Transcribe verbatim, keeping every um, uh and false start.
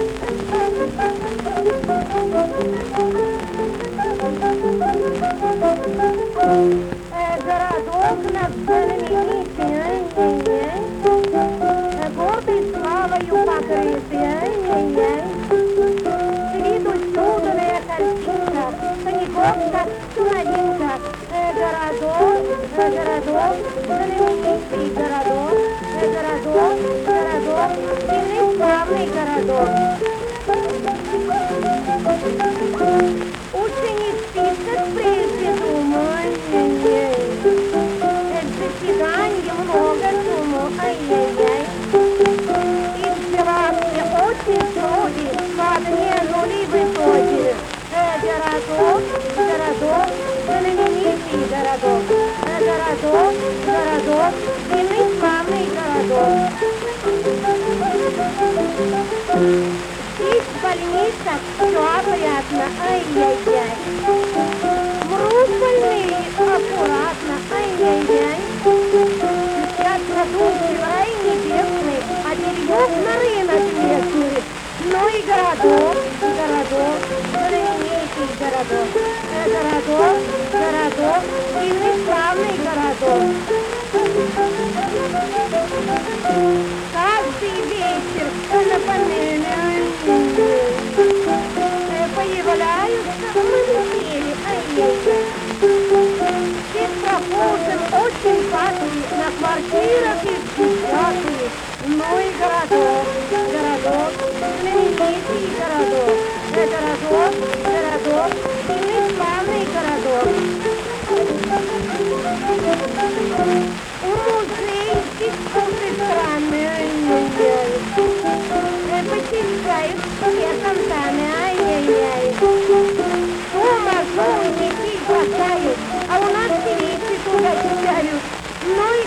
Городок наш знаменитый, ай-яй-яй, гордый славою покрытый, ай-яй-яй. С виду чудная картинка, Паниковка, новинка. Городок, городок, знаменитый городок, городок, городок, сильный славный городок. Ученик список прежде думай, заседанье много шуму, ай-яй-яй. И вчерашний очень строгий, под не нули в итоге. Городок, городок, знаменитый городок. Городок, городок, сильный славный городок. Здесь больница, все опрятно, ай-яй-яй. Мрут больные, аккуратно, ай-яй-яй. Сейчас задумчив рай небесный, а бельев на рынок местный. Ну и городок, городок, знаменитый городок. Городок, городок, сильный славный городок. Каждый вечер на панели появляются манекены, ай-яй-яй. Все прохожим очень пахнет, на квартирах и печатают. Ну и городок, городок, знаменитый городок. Городок, городок, сильный славный городок. Музей здесь очень странный, ай-яй-яй. Посещают все фонтаны, ай-яй-яй. Шума, шум, детей бросают, а у нас вещи угощают. Ну